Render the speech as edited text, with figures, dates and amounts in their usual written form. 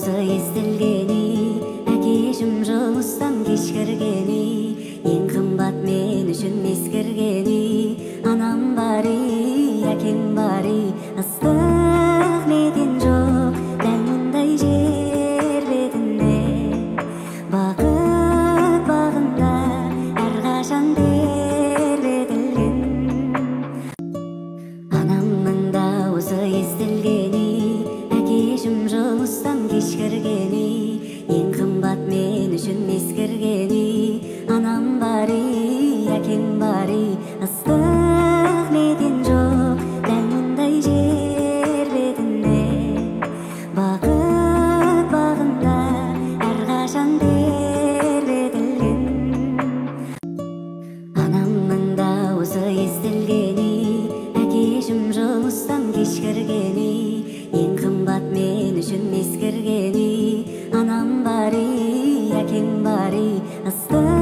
дауысы естілгені, әкешім жұмыстан кешкіргені, ең қымбат мен үшін ескіргені. Анам бари, әкем бари, ыстық неден жоқ дәл мұндай жер бетінде. Бақыт бағында әрқашан тербетілген. Анамның дауысы естілгені, әкешім жұмыстан кешкіргені, ең қымбат мен үшін ескіргені. Анам бари, әкем бари, ыстық неден жоқ дәл мұндай жер бетінде. Бақыт бағында әрқашан тербетілген. Анамның дауысы естілгені, әкешім жұмыстан кешкіргені, ең қымбат мен үшін ескіргені. Анам бари, әкем бари, ыстық